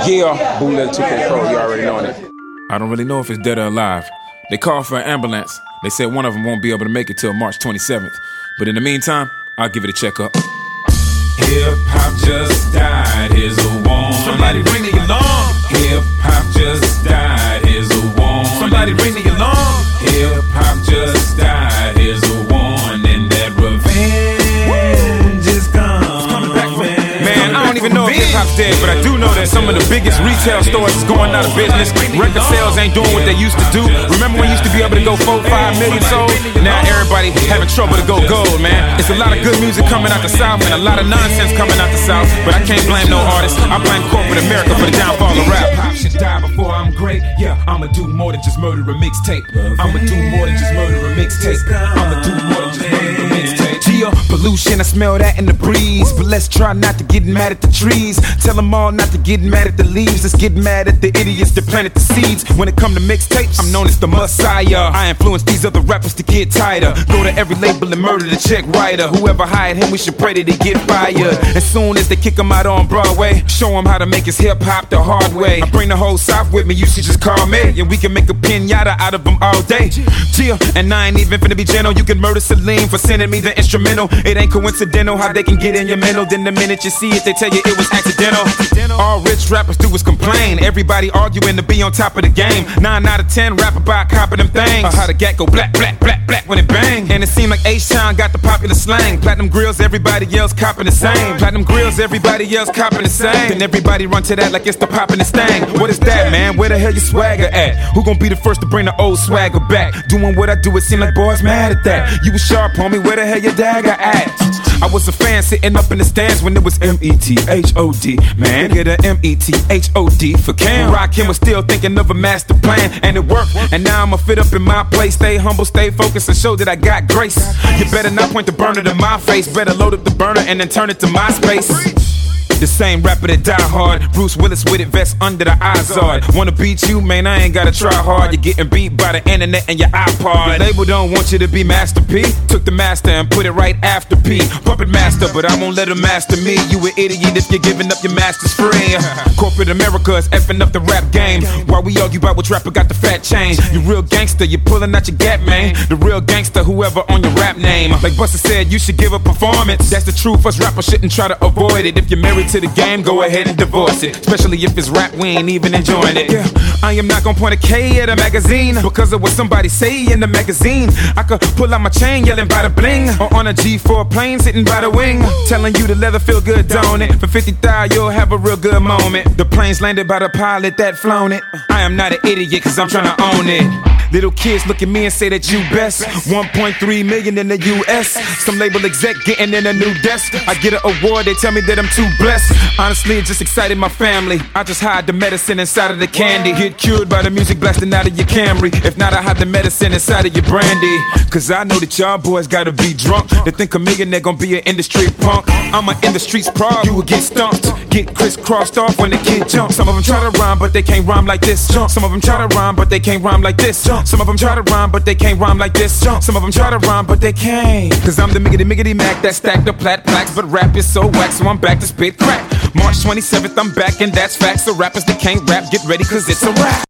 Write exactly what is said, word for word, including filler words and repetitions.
Yeah, Bootleg two K Pro, you already know it. I don't really know if it's dead or alive. They called for an ambulance. They said one of them won't be able to make it till March twenty-seventh. But in the meantime, I'll give it a checkup. Hip-hop just died, here's a warning. Somebody ring the alarm. Hip-hop just died, here's a warning. Somebody ring the alarm. Hip-hop just died, here's a warning. That revenge is coming back, man. Man, I don't even know if hip-hop's dead, but I do know that some of the biggest retail stores is going out of business. Record sales ain't doing what they used to do. Remember when you used to be able to go four, five million sold? Now everybody having trouble to go gold, man. It's a lot of good music coming out the South and a lot of nonsense coming out the South, but I can't blame no artists. I blame corporate America for the downfall of rap. Hip-hop should die before I'm great. Yeah, I'ma do more than just murder a mixtape. I'ma do more than just murder a mixtape. I'ma do more than just murder a mixtape. Geo pollution, I smell that in the breeze. But let's try not to get mad at the trees. Tell them all not to get mad at the leaves. Let's get mad at the idiots that planted the seeds. When it come to mixtapes, I'm known as the Messiah. I influence these other rappers to get tighter. Go to every label and murder the check writer. Whoever hired him, we should pray that he get fired. As soon as they kick him out on Broadway, show him how to make his hip-hop the hard way. I bring the whole South with me, you should just call me, and we can make a pinata out of them all day. Chill, and I ain't even finna be gentle. You can murder Celine for sending me the instrumental. It ain't coincidental how they can get in your mental. Then the minute you see it, they tell you it was accidental. All rich rappers do is complain. Everybody arguing to be on top of the game. Nine out of ten rap about copping them things. Or how the gat go black, black, black, black when it bang. And it seemed like H-Town got the popular slang. Platinum grills, everybody else copping the same. Platinum grills, everybody else copping the same. Then everybody run to that like it's the poppin' the stain. What is that, man? Where the hell your swagger at? Who gon' be the first to bring the old swagger back? Doing what I do, it seem like boys mad at that. You was sharp, homie, where the hell your dagger at? I was a fan sitting up in the stands when it was M E T H O D. Man, get a M E T H O D for Cam. Rakim was still thinking of a master plan, and it worked. And now I'ma fit up in my place. Stay humble, stay focused, and show that I got grace. You better not point the burner to my face. Better load up the burner and then turn it to my space. The same rapper that die hard, Bruce Willis with it, vest under the Izard. Wanna beat you, man, I ain't gotta try hard. You're getting beat by the internet and your iPod. The label don't want you to be Master P. Took the master and put it right after P. Puppet master, but I won't let him master me. You an idiot if you're giving up your masters free. Corporate America is effing up the rap game. While we argue about which rapper got the fat chain. You real gangster, you pulling out your gap, man. The real gangster, whoever on your rap name. Like Busta said, you should give a performance. That's the truth, us rappers shouldn't try to avoid it. If you're married to the game, go ahead and divorce it. Especially if it's rap, we ain't even enjoying it. Yeah, I am not gonna point a K at a magazine because of what somebody say in the magazine. I could pull out my chain yelling by the bling, or on a G four plane sitting by the wing, telling you the leather feel good, don't it? For fifty thousand you'll have a real good moment. The plane's landed by the pilot that flown it. I am not an idiot cause I'm trying to own it. Little kids look at me and say that you best. one point three million in the U S. Some label exec getting in a new desk. I get an award, they tell me that I'm too blessed. Honestly, it just excited my family. I just hide the medicine inside of the candy. Get cured by the music blasting out of your Camry. If not, I hide the medicine inside of your brandy. Cause I know that y'all boys gotta be drunk. They think a millionaire gonna be an industry punk. I'm an industry's prog, you will get stumped. Get crisscrossed off when the kid jumps. Some of them try to rhyme, but they can't rhyme like this. Some of them try to rhyme, but they can't rhyme like this. Some of them try to rhyme, but they can't rhyme like this. Some of them try to rhyme, but they can't. Cause I'm the miggity miggity Mac that stacked the plat plaques. But rap is so whack, so I'm back to spit crack. March twenty-seventh, I'm back, and that's facts. So rappers that can't rap, get ready, cause it's a rap.